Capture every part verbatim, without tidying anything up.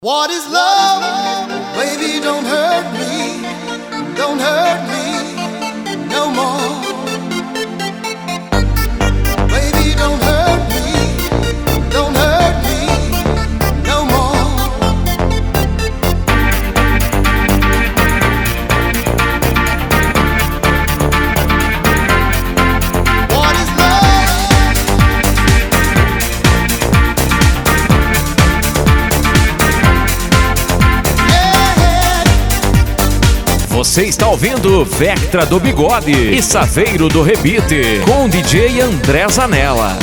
What is love? Baby, don't hurt me, don't hurt me no more. Baby, don't hurt me, don't hurt me no more. What is love? Você está ouvindo Vectra do Bigode e Saveiro do Rebite com o D J André Zanella.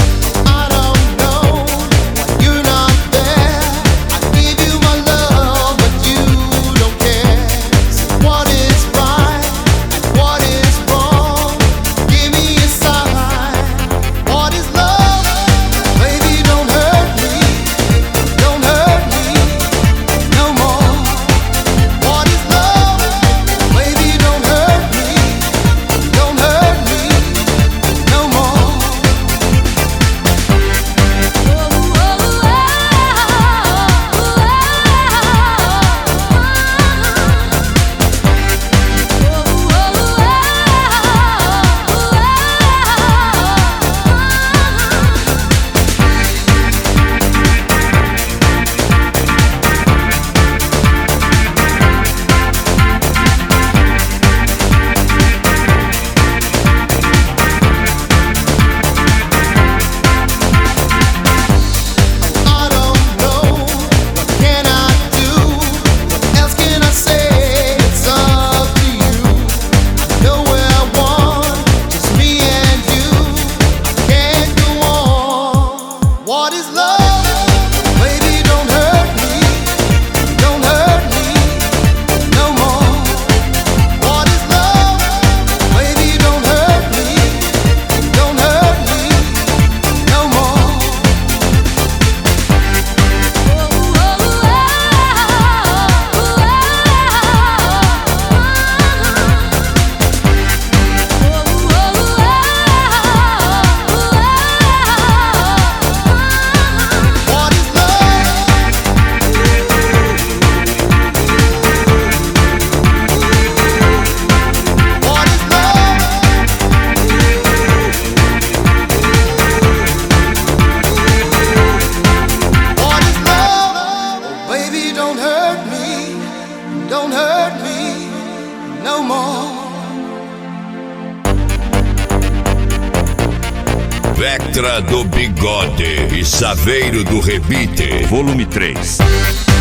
Vectra do Bigode e Saveiro do Rebite, volume três.